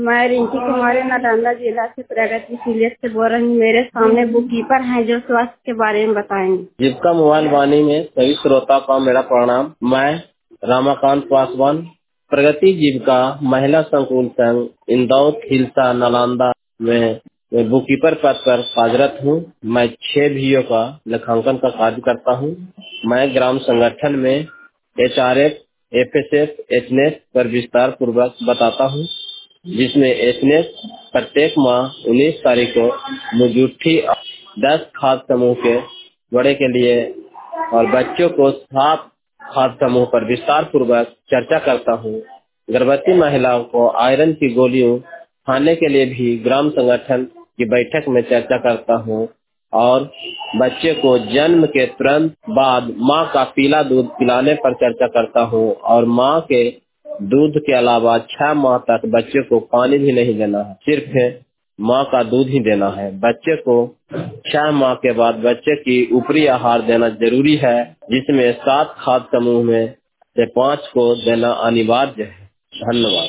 मैं रिंकी कुमारी नालंदा जिला से प्रगतिशील से बोल रही हूँ। मेरे सामने बुक कीपर हैं जो स्वास्थ्य के बारे में बताएंगे। जीविका मोबाइल वाणी में सभी श्रोता का मेरा प्रणाम। मैं रामाकांत पासवान, प्रगति जीविका महिला संकुल संघ इंदौर खिलसा नालंदा में बुक कीपर पद पर कार्यरत हूँ। मैं 6 वीओ का लेखांकन का कार्य करता हूँ। मैं ग्राम संगठन में HRF, FSF, HNF पर विस्तार पूर्वक बताता हूँ, जिसमें HNF प्रत्येक माह 19 तारीख को मुजुट्ठी 10 खाद्य समूह के बड़े के लिए और बच्चों को 7 खाद्य समूह पर विस्तार पूर्वक चर्चा करता हूँ। गर्भवती महिलाओं को आयरन की गोलियों खाने के लिए भी ग्राम संगठन की बैठक में चर्चा करता हूँ और बच्चे को जन्म के तुरंत बाद माँ का पीला दूध पिलाने पर चर्चा करता हूँ और माँ के दूध के अलावा 6 माह तक बच्चे को पानी भी नहीं देना है, सिर्फ माँ का दूध ही देना है। बच्चे को 6 माह के बाद बच्चे की ऊपरी आहार देना जरूरी है, जिसमें 7 खाद्य समूह में से 5 को देना अनिवार्य है। धन्यवाद।